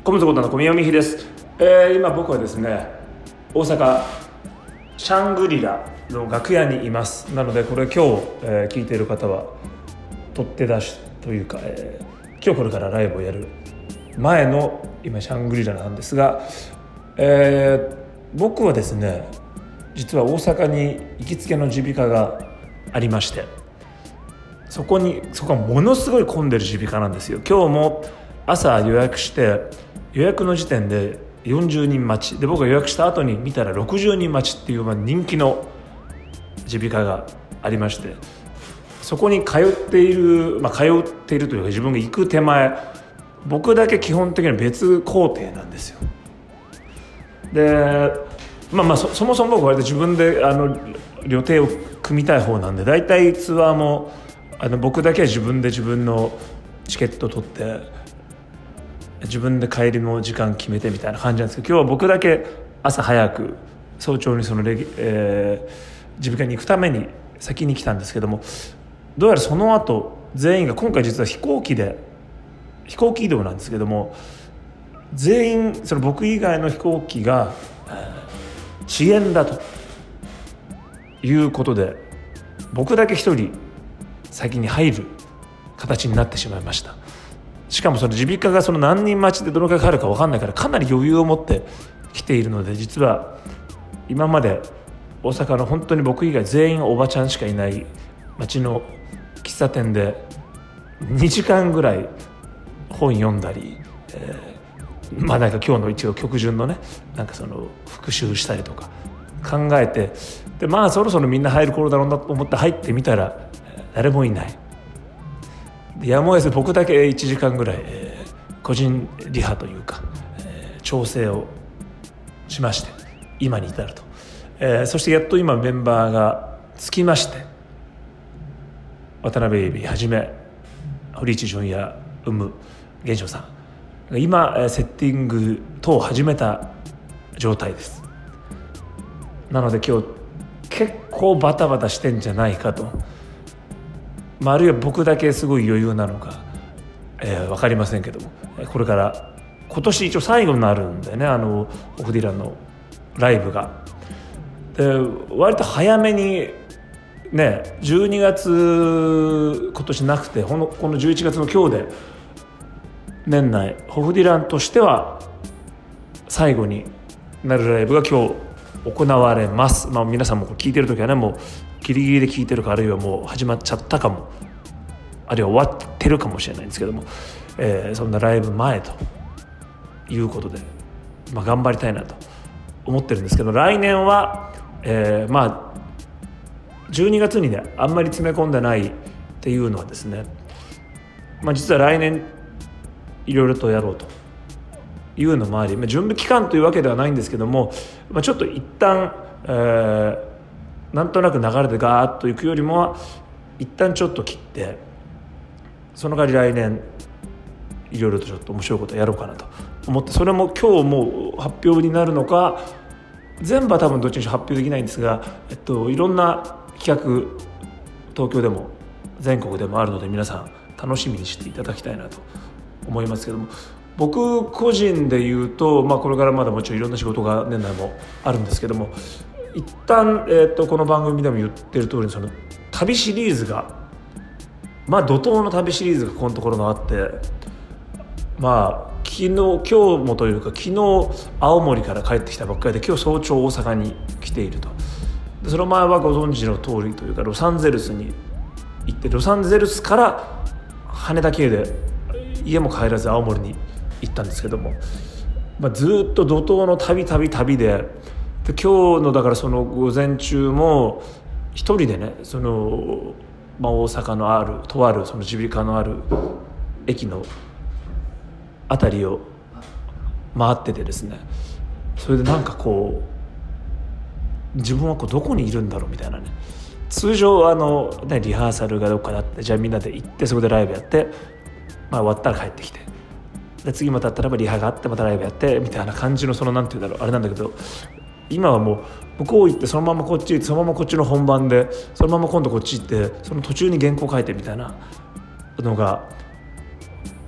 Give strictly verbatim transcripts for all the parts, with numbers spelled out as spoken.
コムズことの小宮美です、えー、今僕はですね大阪シャングリラの楽屋にいます。なのでこれ今日、えー、聞いている方は取って出しというか、えー、今日これからライブをやる前の今シャングリラなんですが、えー、僕はですね実は大阪に行きつけの耳鼻科がありまして、そこにそこはものすごい混んでる耳鼻科なんですよ。今日も朝予約して予約の時点でよんじゅうにん待ちで、僕が予約した後に見たらろくじゅうにん待ちっていう、まあ、人気の耳鼻科がありまして、そこに通っている、まあ、通っているというか自分が行く手前、僕だけ基本的には別工程なんですよ。で、まあまあ そ, そもそも僕は割と自分であの旅程を組みたい方なんで、だいたいツアーもあの僕だけは自分で自分のチケットを取って自分で帰りの時間決めてみたいな感じなんですけど、今日は僕だけ朝早く早朝にそのレギ、えー、耳鼻科に行くために先に来たんですけども、どうやらその後全員が今回実は飛行機で飛行機移動なんですけども、全員その僕以外の飛行機が、えー、遅延だということで、僕だけ一人先に入る形になってしまいました。しかもその耳鼻科がその何人待ちでどのくらいかかるか分かんないから、かなり余裕を持って来ているので、実は今まで大阪の本当に僕以外全員おばちゃんしかいない街の喫茶店でにじかんぐらい本読んだり、えー、まあなんか今日の一応曲順のねなんかその復習したりとか考えて、でまあそろそろみんな入る頃だろうなと思って入ってみたら誰もいない。でやむを得ず僕だけいちじかんぐらい、えー、個人リハというか、えー、調整をしまして今に至ると、えー、そしてやっと今メンバーがつきまして、渡辺エイビーはじめ堀内純也、ウム玄翔さん、今セッティング等を始めた状態です。なので今日結構バタバタしてんじゃないかと、まあ、あるいは僕だけすごい余裕なのか、えー、分かりませんけども、これから今年一応最後になるんでね、あのオフディランのライブがで割と早めにね、じゅうにがつ今年なくて、この、このじゅういちがつの今日で年内ホフディランとしては最後になるライブが今日行われます。まあ、皆さんも聞いてる時はねもうギリギリで聞いてるか、あるいはもう始まっちゃったかも、あるいは終わってるかもしれないんですけども、えー、そんなライブ前ということで、まあ、頑張りたいなと思ってるんですけど、来年は、えー、まあじゅうにがつにねあんまり詰め込んでないっていうのはですね、まあ、実は来年いろいろとやろうというのもあり、まあ、準備期間というわけではないんですけども、まあ、ちょっと一旦、えー、なんとなく流れでガーッといくよりもは一旦ちょっと切って、その代わり来年いろいろとちょっと面白いことやろうかなと思って、それも今日もう発表になるのか、全部は多分どっちにしろ発表できないんですが、えっと、いろんな企画東京でも全国でもあるので、皆さん楽しみにしていただきたいなと思いますけども、僕個人で言うと、まあ、これからまだもちろんいろんな仕事が年内もあるんですけども、一旦、えー、とこの番組でも言ってる通りにその旅シリーズが、まあ怒涛の旅シリーズがここのところがあって、まあ昨日今日もというか昨日青森から帰ってきたばっかりで、今日早朝大阪に来ていると。でその前はご存知の通りというかロサンゼルスに行って、ロサンゼルスから羽田経由で家も帰らず青森に行ったんですけども、まあ、ずっと怒涛の旅旅旅で、で今日のだからその午前中も一人でねその、まあ、大阪のあるとあるその耳鼻科のある駅のあたりを回っててですね、それでなんかこう自分はこうどこにいるんだろうみたいなね、通常あの、ね、リハーサルがどっかであって、じゃあみんなで行ってそこでライブやって、まあ、終わったら帰ってきて、で次また例えばリハがあってまたライブやってみたいな感じのそのなんていうんだろうあれなんだけど、今はもう向こう行ってそのままこっち行ってそのままこっちの本番でそのまま今度こっち行ってその途中に原稿書いてみたいなのが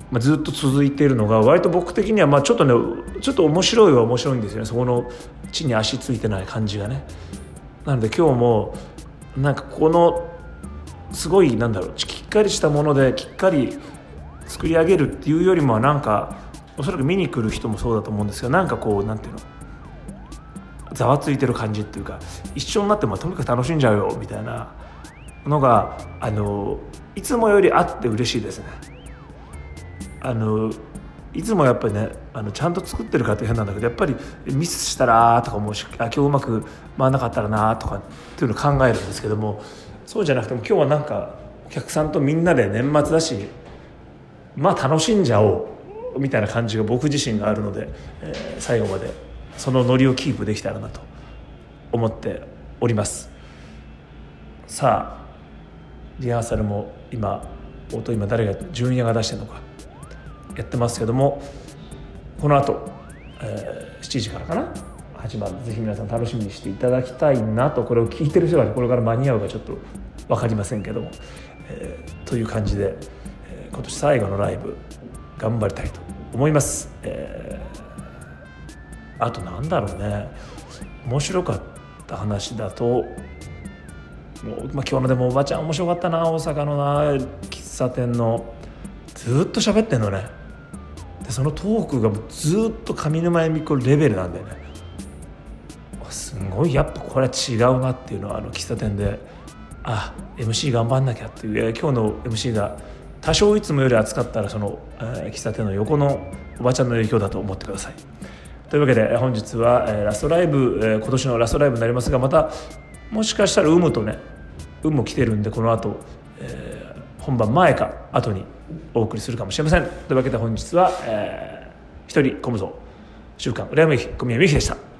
まあ、ずっと続いているのが割と僕的にはまあちょっとねちょっと面白いは面白いんですよね。そこの地に足ついてない感じがね。なので今日もなんかこのすごいなんだろうきっかりしたものできっかり作り上げるっていうよりもはなんかおそらく見に来る人もそうだと思うんですけど、なんかこうなんていうのざわついてる感じっていうか、一緒になってもとにかく楽しんじゃうよみたいなのがあのいつもよりあって嬉しいですね。あのいつもやっぱりねあのちゃんと作ってるからって変なんだけど、やっぱりミスしたらとか思うし、あ今日うまく回んなかったらなとかっていうのを考えるんですけども、そうじゃなくても今日はなんかお客さんとみんなで年末だしまあ楽しんじゃおうみたいな感じが僕自身があるので、えー、最後までそのノリをキープできたらなと思っております。さあリハーサルも今音今誰が純也が出してるのかやってますけども、この後、えー、しちじからかな始まる。ぜひ皆さん楽しみにしていただきたいなと。これを聞いてる人がこれから間に合うかちょっと分かりませんけども、えー、という感じで、えー、今年最後のライブ頑張りたいと思います。えー、あとなんだろうね、面白かった話だともう、まあ、今日のでもおばちゃん面白かったな。大阪のな喫茶店のずっと喋ってんのね。でそのトークがずっと上沼恵美子レベルなんだよね。すごいやっぱこれは違うなっていうのはあの喫茶店で、あ エムシー 頑張んなきゃっていう、今日の エムシー が多少いつもより熱かったらその、えー、喫茶店の横のおばちゃんの影響だと思ってください。というわけで本日は、えー、ラストライブ、えー、今年のラストライブになりますが、またもしかしたらウムとねウムも来てるんで、この後、えー、本番前か後にお送りするかもしれません。というわけで本日は、えー、一人コムゾ週刊浦山由紀小宮山由紀でした。